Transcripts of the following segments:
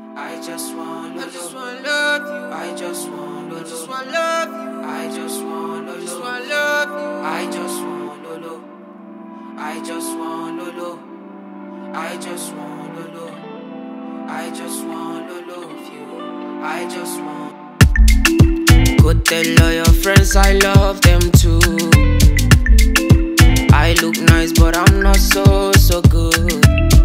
I just want love you. I just want love you. I just want love you. I just want love you. I just want love you. I just want love you. I just want love you. I just want love you. I just want love you. I just want. Go tell all your friends I love them too. I look nice but I'm not so good.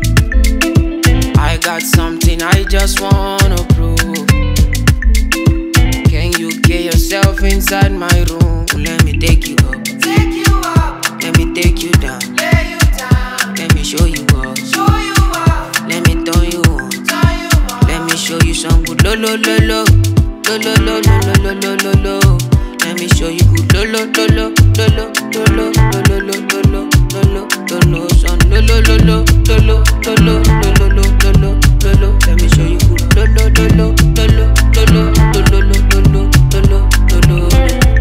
I got something I just wanna prove. Can you get yourself inside my room? Let me take you up. Take you up. Let me take you down. Lay you down. Let me show you up. Show you up. Let me turn you on. Turn you on. Let me show you some good lo lo lo lo. Lo lo lo lo lo lo lo lo. Let me show you good lo lo lo lo lo lo lo lo lo lo lo lo lo lo son lo lo lo lo lo lo lo lo lo lo lo lo. Let me show you good lo lo lo lo lo lo lo lo lo lo lo lo.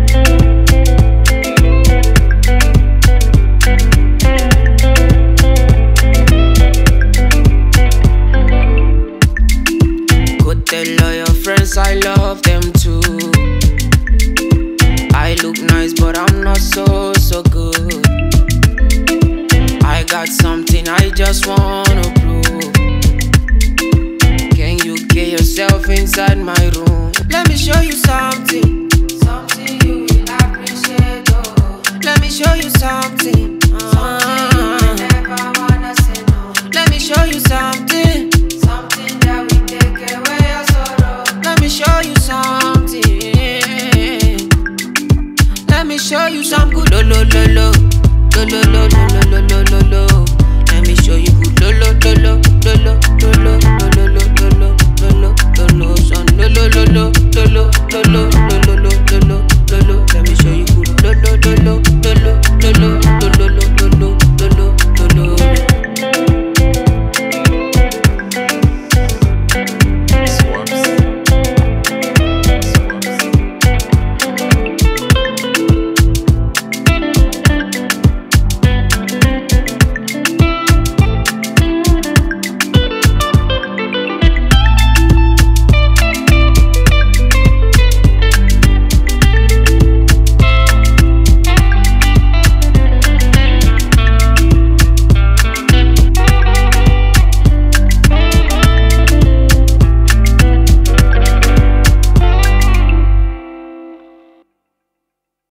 Go tell all your friends I love them too. I look nice but I'm not so good. I got something I just wanna prove. Can you get yourself inside my